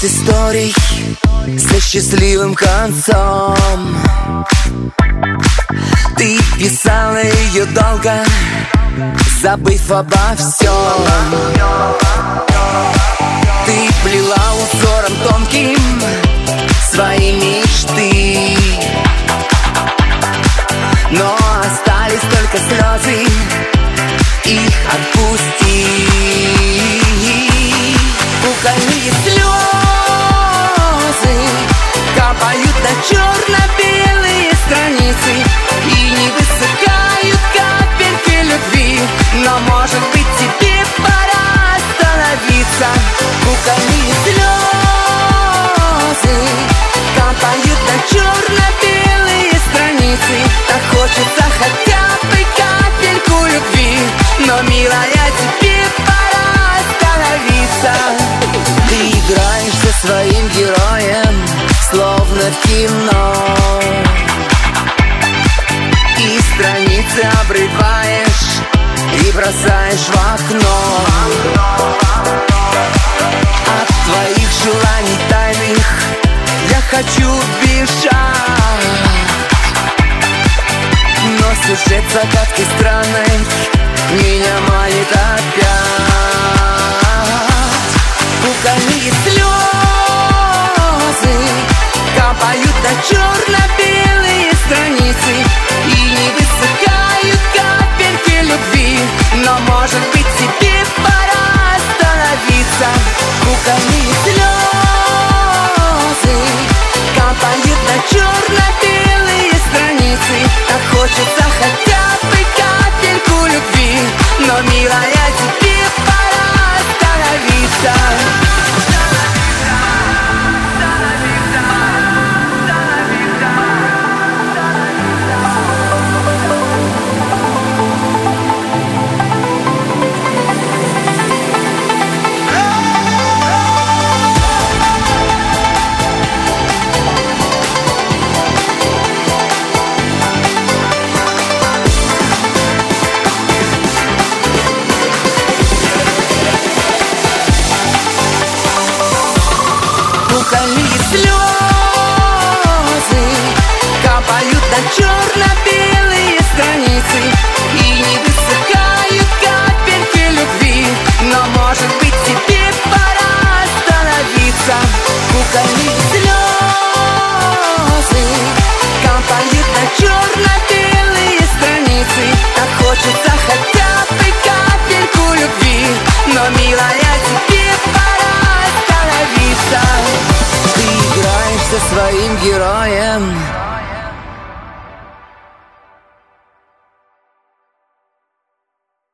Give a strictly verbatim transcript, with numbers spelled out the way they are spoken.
историй со счастливым концом. Ты писала ее долго, забыв обо всем. Ты плела узором тонким свои мечты, но остались только слезы, их отпусти. Кукольные слезы капают на черно-белые страницы и не высыхают капельки любви. Но, может быть, тебе пора остановиться. Кукольные слезы капают на черно-белые страницы. Так хочется хотя бы капельку любви, но, милая, тебе пора остановиться. Ты играешь со своим героем, словно в кино, и страницы обрываешь и бросаешь в окно. От твоих желаний тайных я хочу бежать, но сюжет загадки странной меня манит опять. Кукольные слезы капают на черно-белые страницы и не высыхают капельки любви. Но, может быть, тебе пора остановиться. Кукольные слезы капают на черно-белые страницы. Так хочется хотя бы капельку любви, но, милая, тебе пора остановиться. Кукольные слезы капают на черно-белые страницы и не высыхают капельки любви. Но, может быть, тебе пора остановиться. Кукольные слезы капают на черно-белые страницы. Так хочется хотя бы капельку любви, но, милая, тебе пора остановиться. Ты играешь со своим героем,